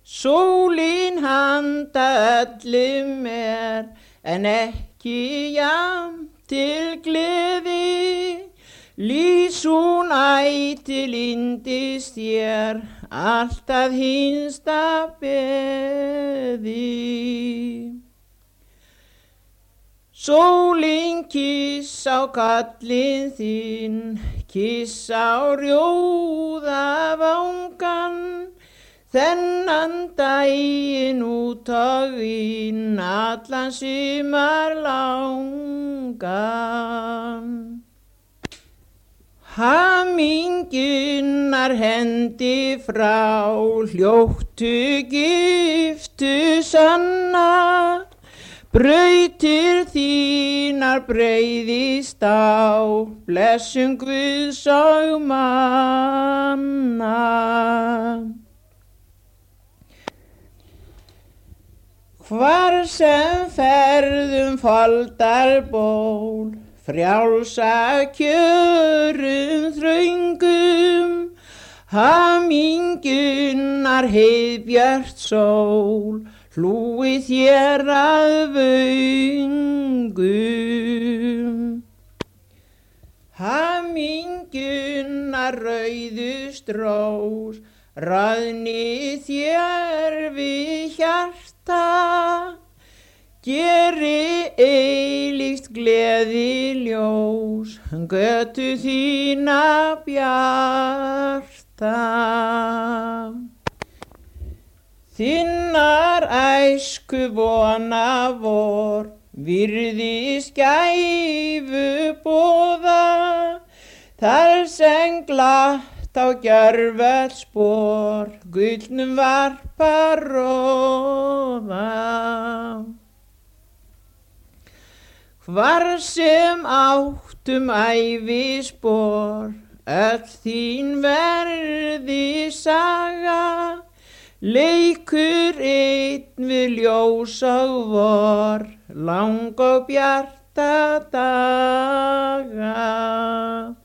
Sólin handa öllum en ekki jafn til gleði. Lýs hún ætíð yndist þér, alltaf hinsta beði. Sólin kiss á kallinn þinn, kiss á rjóða vangan, þennan daginn út og inn allan sumar langan. Hamingjunar hendi frá, hljóttu giftu sanna, brautir þínar breiðist á, blessun Guðs og manna. Hvar sem ferðum foldar ból, frjálsa kjörum þröngum, hamingjunar heiðbjört sól, hlúi þér að vöngum. Hamingjunar rauðust rós, raðni þér við hjarta, geri eilíft gleði ljós, götu þína bjarta. Þinnar æsku vona vor, virðist gæfu boða, þar sem glatt á gjörvöll spor, gullnum varpar róða. Hvar sem áttum ævispor, öll þín verði saga, leikur einn við ljós og vor, lang og bjarta daga.